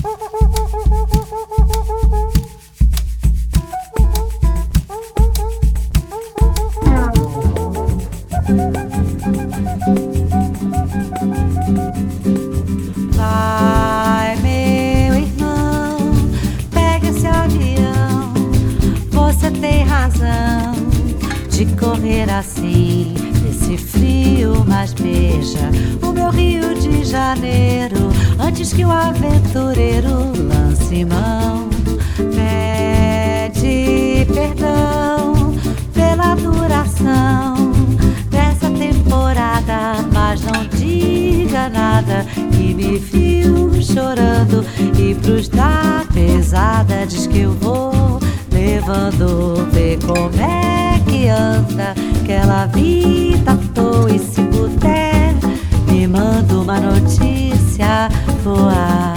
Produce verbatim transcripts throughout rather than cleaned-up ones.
Vai, meu irmão, pega esse avião. Você tem razão de correr assim, nesse frio, mas beija o meu Rio de Janeiro antes que o aventureiro lance mão. Pede perdão pela duração dessa temporada, mas não diga nada que me viu chorando. E pros da pesada diz que eu vou levando. Vê como é que anda aquela vida à toa. E se puder, me manda uma notícia boa.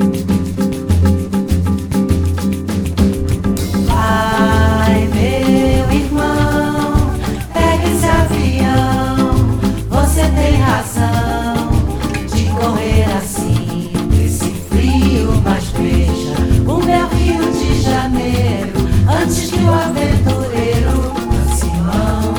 Vai, meu irmão, pega esse avião. Você tem razão de correr assim, nesse frio, mas veja o meu Rio de Janeiro antes que o aventureiro lance mão.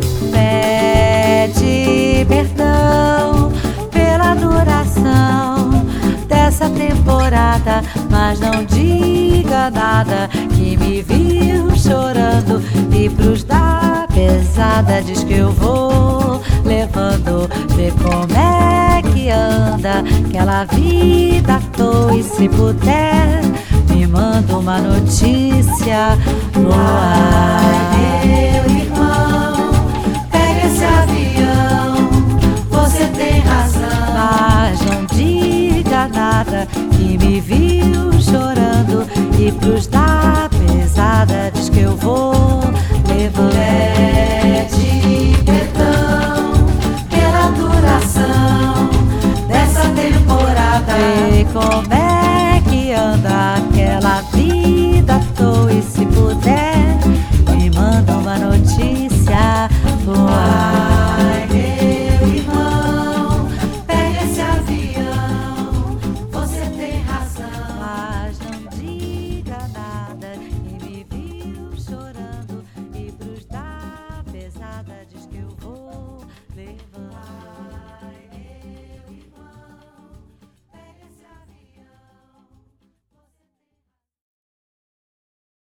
Pede perdão pela duração dessa temporada, mas não diga nada que me viu chorando. E pros da pesada diz que eu vou levando. Vê como é que anda aquela vida à toa. E se puder, me manda uma notícia boa. Ai, meu irmão, pega esse avião. Você tem razão, mas não diga nada que me viu chorando. E pros da pesada diz que eu vou levando. Pede perdão pela duração dessa temporada. Vê como é